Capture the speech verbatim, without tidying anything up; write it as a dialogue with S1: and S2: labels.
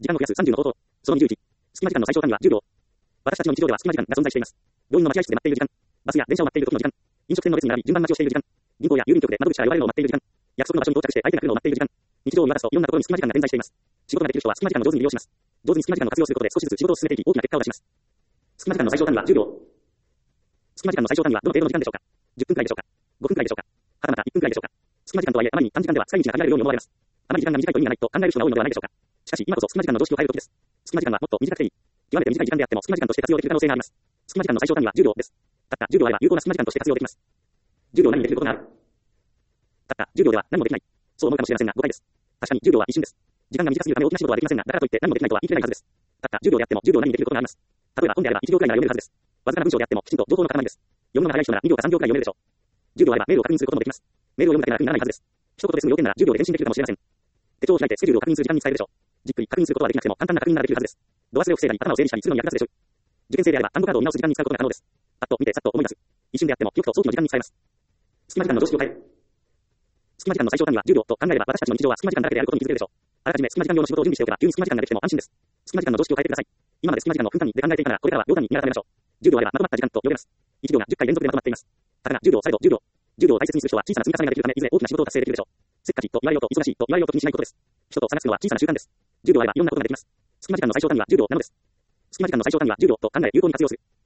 S1: 時間を増やすさんじゅうの方法。そのにじゅういち。隙間時間の最小単位はじゅうびょう。私たちの日常では隙間時間が存在しています。病院の待合室で待っている時間。バスや電車を待っている時の時間。飲食店の列に並び順番待ちをしている時間。銀行や郵便局で窓口から呼ばれるのを待っている時間。約束の場所に到着して相手が来るのを待っている時間。日常を見渡すといろんなところに隙間時間が点在しています。仕事ができる人は隙間時間を上手に利用します。上手に隙間時間を活用することで少しずつ仕事を進めていき大きな結果を出します。隙間時間の最小単位はじゅうびょう。隙間時間の最小単位はどの程度の時間でしょうか。じゅっぷんくらいでしょうか。ごふんくらいでしょうか。はたまたいっぷんくらいでしょうか。隙間時間とはいえあまりに短時間では使い道が限られるように思われます。あまり時間が短いと意味がないと考える人が多いのではないでしょうか。しかし今こそ隙間時間の常識を変える時です。隙間時間はもっと短くていい。極めて短い時間であっても隙間時間として活用できる可能性があります。隙間時間の最小単位はじゅうびょうです。たったじゅうびょうあれば有効な隙間時間として活用できます。じゅうびょう何にできることがある。たったじゅうびょうでは何もできない。そう思うかもしれませんが誤解です。確かにじゅうびょうは一瞬です。時間が短すぎるため大きな仕事はできませんが、だからといって何もできないとは言い切れないはずです。たったじゅうびょうであってもじゅうびょう何にできることがあります。例えば本であればいちびょうくらいなら読めるはずです。わずかな文章であってもきちんと情報の塊です。読むのが早い人ならにびょうかさんびょうくらい読めるでしょう。じゅうびょうあればメールを確認することもできます。メールを読むだけなら苦にならないはずです。一言ですぐ要点ならじゅうびょうで返信できるかもしれません。手帳を開いてスケジュールを確認する時間に使えるでしょう。じっくり確認することはできなくても簡単な確認ならできるはずです。度忘れを防いだり頭を整理したりするのに役立つでしょう。受験生であれば単語カードを見直す時間に使うことが可能です。パッと見てさっと思い出す。一瞬であっても記憶と早期の時間に使えます。隙間時間の常識を変える。隙間時間の最小単位はじゅうびょうと考えれば私たちの日常は隙間時間だらけであることに気づけるでしょう。あらかじめ隙間時間用の仕事を準備しておけば急に隙間時間ができても安心です。隙間時間の常識を変えてください。今まで隙間時間の分単位で考えていたならこれからは秒単位に改めましょう。じゅうびょうあればまとまった時間と呼べます。いちびょうがじゅっかい連続でまとまっています。たかがじゅうびょう、されどじゅうびょう。じゅうびょうを大切にする人は小さな積み重ねができるためいずれ大きな仕事を達成できるでしょう。せっかちと言われようと忙しいと言われようと気にしないことです。人と探すのは小さな習慣です。じゅうびょうあればいろんなことができます。隙間時間の最小単位はじゅうびょうなのです。隙間時間の最小単位はじゅうびょうと考え有効に活用する。